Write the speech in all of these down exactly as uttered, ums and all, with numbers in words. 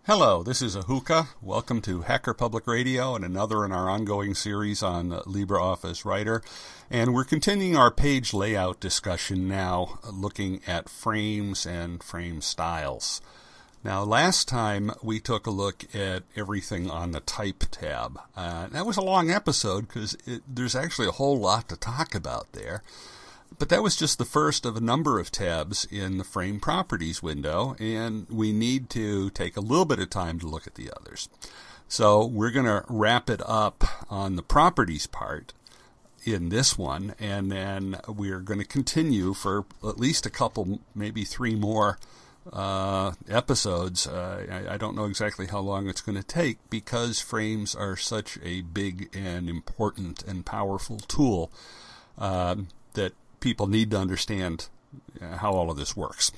Hello, this is Ahuka. Welcome to Hacker Public Radio and another in our ongoing series on uh, LibreOffice Writer. And we're continuing our page layout discussion now, uh, looking at frames and frame styles. Now, last time we took a look at everything on the Type tab. Uh, that was a long episode because there's actually a whole lot to talk about there. But that was just the first of a number of tabs in the Frame Properties window, and we need to take a little bit of time to look at the others. So we're going to wrap it up on the Properties part in this one, and then we're going to continue for at least a couple, maybe three more uh, episodes. Uh, I, I don't know exactly how long it's going to take because frames are such a big and important and powerful tool uh, that people need to understand how all of this works.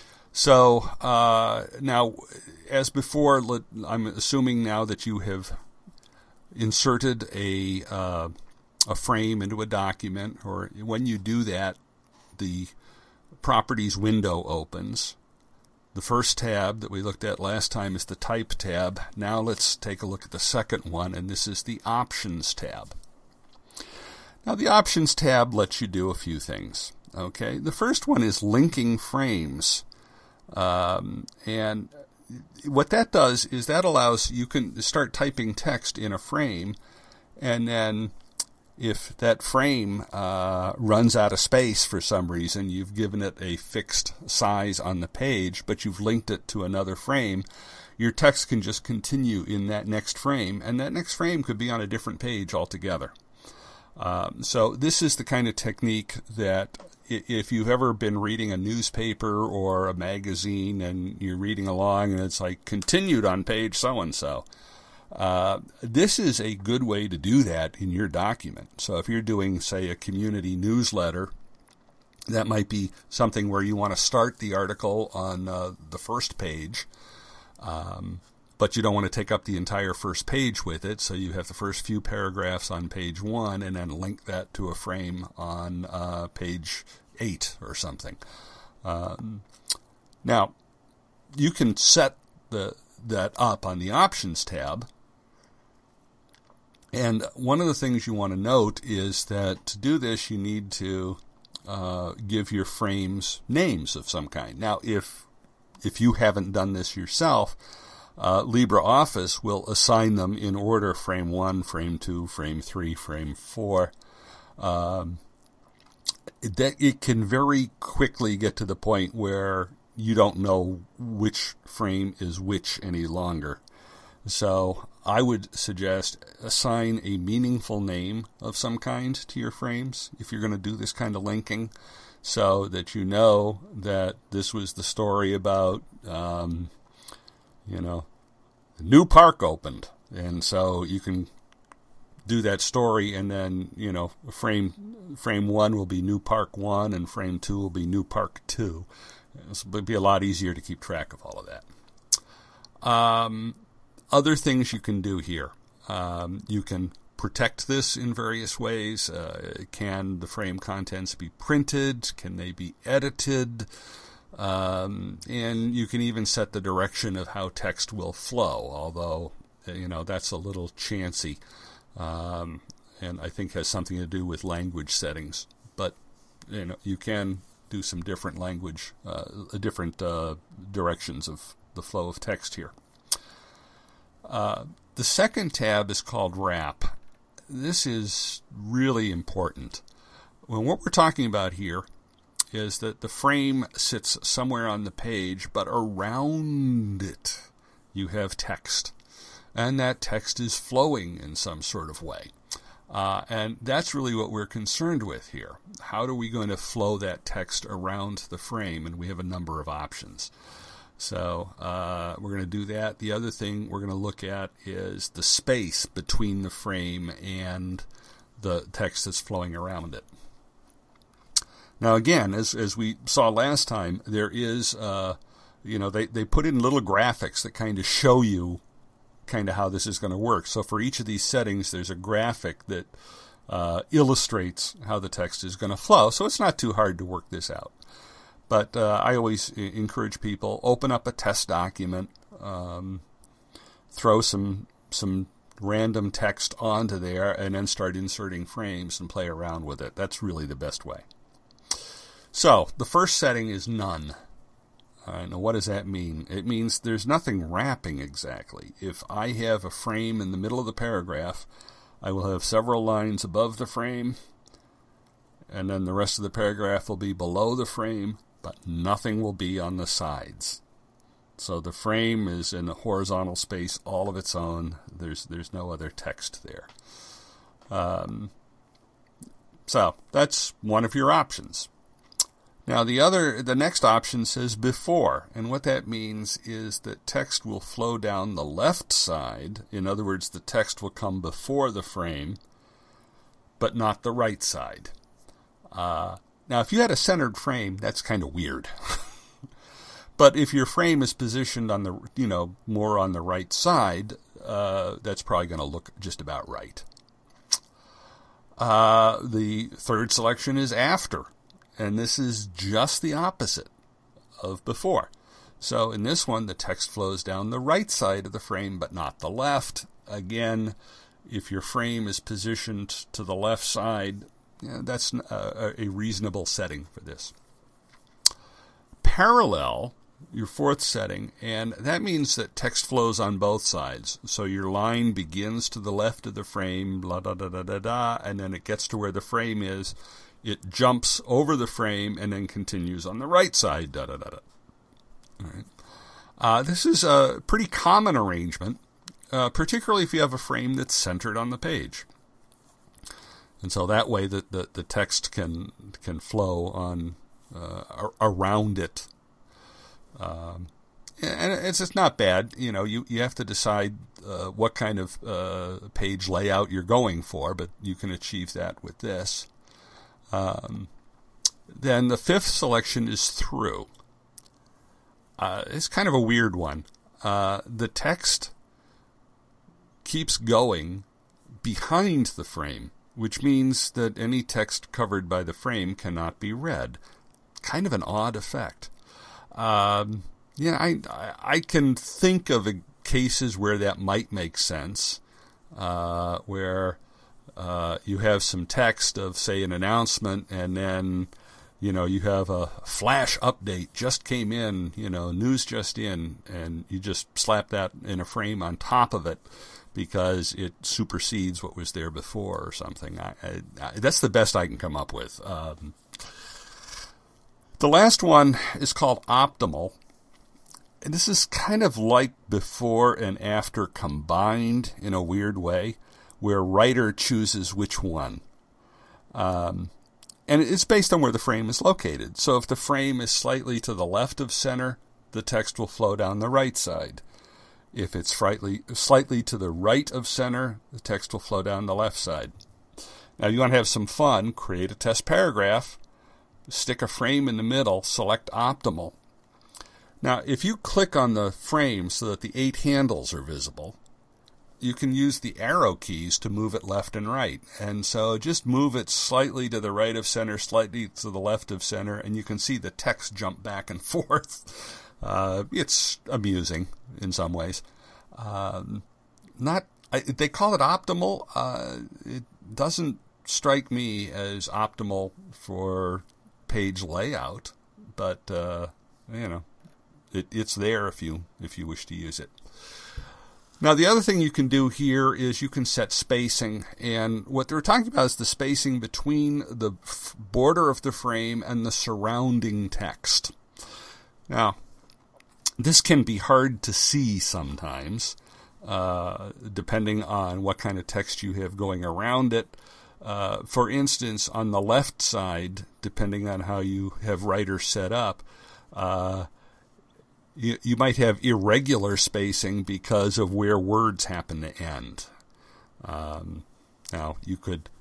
So uh, now, as before, I'm assuming now that you have inserted a uh, a frame into a document, or when you do that, the Properties window opens. The first tab that we looked at last time is the Type tab. Now let's take a look at the second one, and this is the Options tab. Now, the Options tab lets you do a few things. Okay, the first one is linking frames, um, and what that does is that allows you can start typing text in a frame, and then if that frame uh, runs out of space for some reason, you've given it a fixed size on the page, but you've linked it to another frame, your text can just continue in that next frame, and that next frame could be on a different page altogether. Um, so this is the kind of technique that if you've ever been reading a newspaper or a magazine and you're reading along and it's like continued on page so-and-so, uh, this is a good way to do that in your document. So if you're doing, say, a community newsletter, that might be something where you want to start the article on uh, the first page, um, but you don't want to take up the entire first page with it, so you have the first few paragraphs on page one and then link that to a frame on uh, page eight or something. Um, now, you can set the that up on the Options tab, and one of the things you want to note is that to do this, you need to uh, give your frames names of some kind. Now, if if you haven't done this yourself, Uh, LibreOffice will assign them in order: frame one, frame two, frame three, frame four. Um, that it can very quickly get to the point where you don't know which frame is which any longer. So I would suggest assign a meaningful name of some kind to your frames if you're going to do this kind of linking, so that you know that this was the story about um, you know, the new park opened, and so you can do that story, and then, you know, frame frame one will be new park one, and frame two will be new park two. It would be a lot easier to keep track of all of that. Um, other things you can do here. Um, you can protect this in various ways. Uh, can the frame contents be printed? Can they be edited? Um, and you can even set the direction of how text will flow, although, you know, that's a little chancy, um, and I think has something to do with language settings. But, you know, you can do some different language, uh, different uh, directions of the flow of text here. Uh, the second tab is called Wrap. This is really important. Well, what we're talking about here is that the frame sits somewhere on the page, but around it you have text. And that text is flowing in some sort of way. Uh, and that's really what we're concerned with here. How are we going to flow that text around the frame? And we have a number of options. So uh, we're going to do that. The other thing we're going to look at is the space between the frame and the text that's flowing around it. Now, again, as as we saw last time, there is, uh, you know, they, they put in little graphics that kind of show you kind of how this is going to work. So for each of these settings, there's a graphic that uh, illustrates how the text is going to flow. So it's not too hard to work this out. But uh, I always encourage people, open up a test document, um, throw some some random text onto there and then start inserting frames and play around with it. That's really the best way. So the first setting is none. All right, now what does that mean? It means there's nothing wrapping exactly. If I have a frame in the middle of the paragraph, I will have several lines above the frame, and then the rest of the paragraph will be below the frame, but nothing will be on the sides. So the frame is in a horizontal space all of its own. There's there's no other text there. Um, so that's one of your options. Now the other, the next option says before, and what that means is that text will flow down the left side. In other words, the text will come before the frame, but not the right side. Uh, now, if you had a centered frame, that's kind of weird. But if your frame is positioned on the, you know, more on the right side, uh, that's probably going to look just about right. Uh, the third selection is after, and this is just the opposite of before. So in this one, the text flows down the right side of the frame, but not the left. Again, if your frame is positioned to the left side, you know, that's a, a reasonable setting for this. Parallel, your fourth setting, and that means that text flows on both sides. So your line begins to the left of the frame, blah, da, da, da, da, da, and then it gets to where the frame is. It jumps over the frame and then continues on the right side, da, da, da, da. All right. Uh, this is a pretty common arrangement, uh, particularly if you have a frame that's centered on the page. And so that way the, the, the text can can flow on uh, around it. Um, and it's just not bad. You know, you, you have to decide uh, what kind of uh, page layout you're going for, but you can achieve that with this. Um, then the fifth selection is through. Uh, it's kind of a weird one. Uh, the text keeps going behind the frame, which means that any text covered by the frame cannot be read. Kind of an odd effect. Um, yeah, I, I can think of cases where that might make sense, uh, where uh, you have some text of, say, an announcement, and then, you know, you have a flash update just came in, you know, news just in, and you just slap that in a frame on top of it because it supersedes what was there before or something. I, I, I, that's the best I can come up with. Um, The last one is called optimal, and this is kind of like before and after combined in a weird way, where writer chooses which one. Um, and it's based on where the frame is located. So if the frame is slightly to the left of center, the text will flow down the right side. If it's slightly, slightly to the right of center, the text will flow down the left side. Now, you want to have some fun, create a test paragraph, stick a frame in the middle, select optimal. Now, if you click on the frame so that the eight handles are visible, you can use the arrow keys to move it left and right. And so just move it slightly to the right of center, slightly to the left of center, and you can see the text jump back and forth. Uh, it's amusing in some ways. Um, not I, they call it optimal. Uh, it doesn't strike me as optimal for page layout, but uh, you know, it, it's there if you if you wish to use it. Now, the other thing you can do here is you can set spacing, and what they're talking about is the spacing between the f- border of the frame and the surrounding text. Now, this can be hard to see sometimes, uh, depending on what kind of text you have going around it. Uh, for instance, on the left side, depending on how you have writer set up, uh, you, you might have irregular spacing because of where words happen to end. Um, now, you could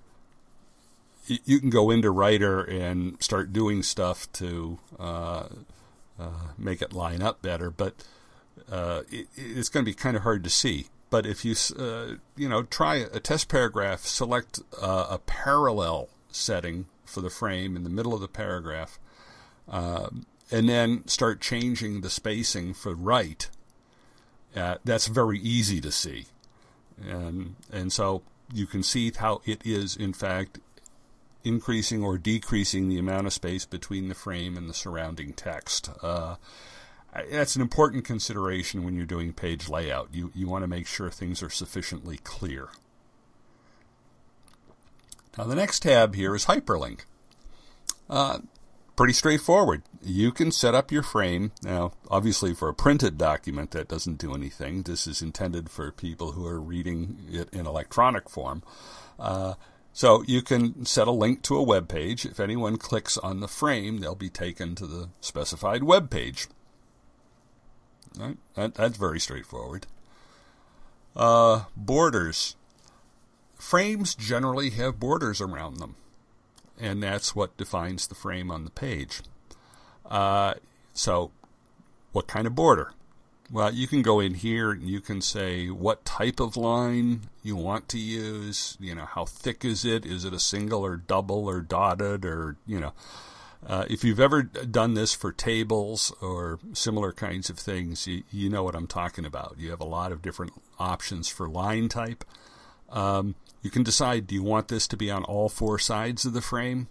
you can go into Writer and start doing stuff to uh, uh, make it line up better, but uh, it, it's going to be kind of hard to see. But if you, uh, you know, try a test paragraph, select uh, a parallel setting for the frame in the middle of the paragraph, uh, and then start changing the spacing for right, Uh, that's very easy to see. And, and so you can see how it is, in fact, increasing or decreasing the amount of space between the frame and the surrounding text. Uh, that's an important consideration when you're doing page layout. You, you want to make sure things are sufficiently clear. Now, the next tab here is hyperlink. Uh, pretty straightforward. You can set up your frame. Now, obviously, for a printed document, that doesn't do anything. This is intended for people who are reading it in electronic form. Uh, so you can set a link to a web page. If anyone clicks on the frame, they'll be taken to the specified web page. Right? That, that's very straightforward. Uh, borders. Frames generally have borders around them, and that's what defines the frame on the page. Uh, so, what kind of border? Well, you can go in here and you can say what type of line you want to use. You know, how thick is it? Is it a single or double or dotted or, you know. Uh, if you've ever done this for tables or similar kinds of things, you, you know what I'm talking about. You have a lot of different options for line type. Um, you can decide, do you want this to be on all four sides of the frame?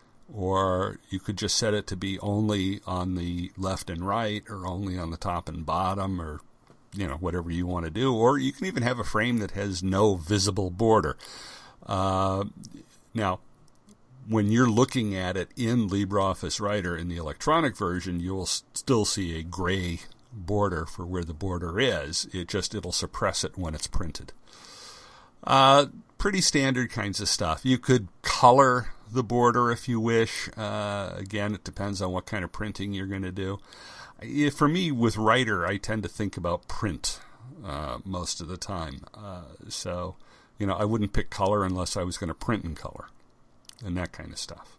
Or you could just set it to be only on the left and right, or only on the top and bottom, or, you know, whatever you want to do. Or you can even have a frame that has no visible border. Uh, now, when you're looking at it in LibreOffice Writer in the electronic version, you will still see a gray border for where the border is. It just, it'll suppress it when it's printed. Uh, pretty standard kinds of stuff. You could color the border if you wish. Uh, again, it depends on what kind of printing you're going to do. If, for me, with Writer, I tend to think about print uh, most of the time. Uh, so, you know, I wouldn't pick color unless I was going to print in color and that kind of stuff.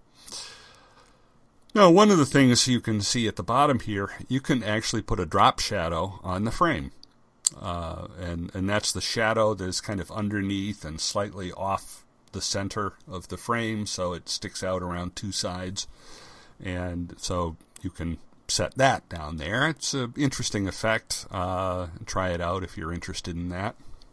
Now, one of the things you can see at the bottom here, you can actually put a drop shadow on the frame. Uh, and, and that's the shadow that is kind of underneath and slightly off the center of the frame, so it sticks out around two sides. And so you can set that down there. It's an interesting effect. Uh, try it out if you're interested in that.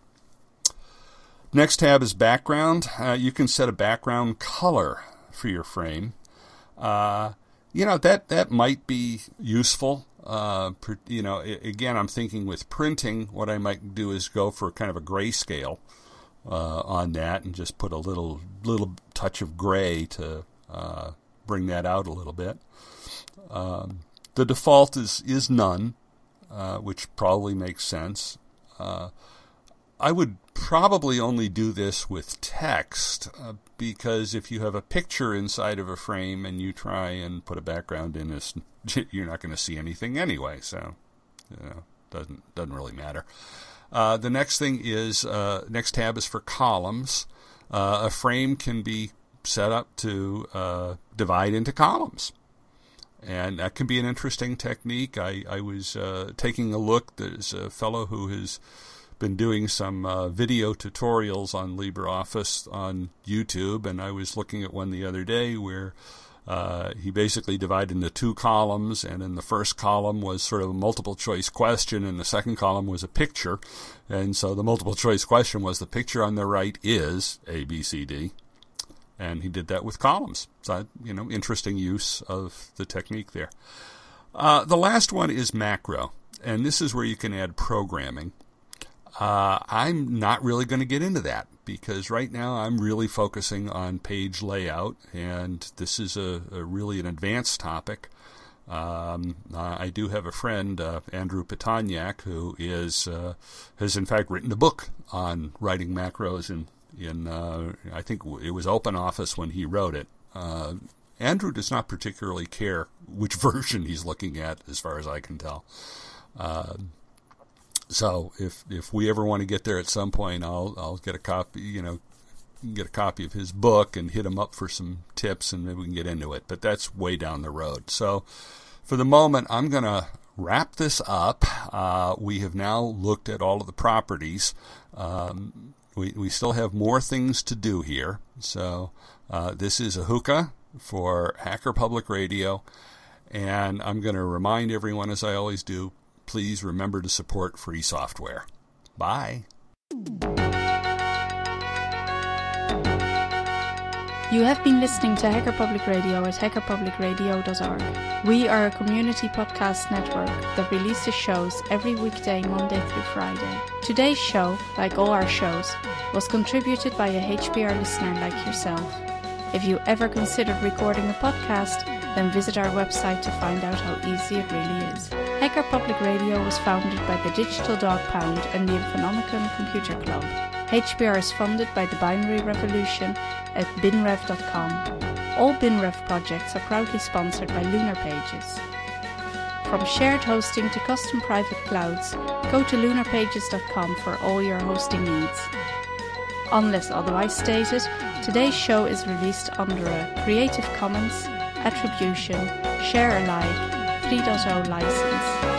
Next tab is background. Uh, you can set a background color for your frame. Uh, you know, that, that might be useful. Uh, per, you know, again, I'm thinking with printing, what I might do is go for kind of a grayscale uh, on that and just put a little little touch of gray to uh, bring that out a little bit. Um, the default is, is none, uh, which probably makes sense. Uh, I would probably only do this with text uh, because if you have a picture inside of a frame and you try and put a background in this, you're not going to see anything anyway, so you know, doesn't doesn't really matter. Uh, the next thing is uh, next tab is for columns. Uh, a frame can be set up to uh, divide into columns, and that can be an interesting technique. I I was uh, taking a look. There's a fellow who has been doing some uh, video tutorials on LibreOffice on YouTube, and I was looking at one the other day where uh, he basically divided into two columns, and in the first column was sort of a multiple choice question, and the second column was a picture. And so the multiple choice question was, the picture on the right is A, B, C, D. And he did that with columns. So, you know, interesting use of the technique there. Uh, the last one is macro, and this is where you can add programming. Uh, I'm not really going to get into that because right now I'm really focusing on page layout, and this is a, a really an advanced topic. Um, I do have a friend, uh, Andrew Petaniak, who is uh, has in fact written a book on writing macros in in uh, I think it was OpenOffice when he wrote it. Uh, Andrew does not particularly care which version he's looking at, as far as I can tell. Uh, So if if we ever want to get there at some point, I'll I'll get a copy, you know, get a copy of his book and hit him up for some tips, and maybe we can get into it. But that's way down the road. So for the moment, I'm going to wrap this up. Uh, we have now looked at all of the properties. Um, we we still have more things to do here. So uh, this is Ahuka for Hacker Public Radio, and I'm going to remind everyone, as I always do, please remember to support free software. Bye. You have been listening to Hacker Public Radio at hacker public radio dot org. We are a community podcast network that releases shows every weekday, Monday through Friday. Today's show, like all our shows, was contributed by a H P R listener like yourself. If you ever considered recording a podcast, then visit our website to find out how easy it really is. Hacker Public Radio was founded by the Digital Dog Pound and the Infonomicon Computer Club. H P R is funded by the Binary Revolution at bin rev dot com. All BinRev projects are proudly sponsored by Lunar Pages. From shared hosting to custom private clouds, go to lunar pages dot com for all your hosting needs. Unless otherwise stated, today's show is released under a Creative Commons Attribution Share Alike three point oh license.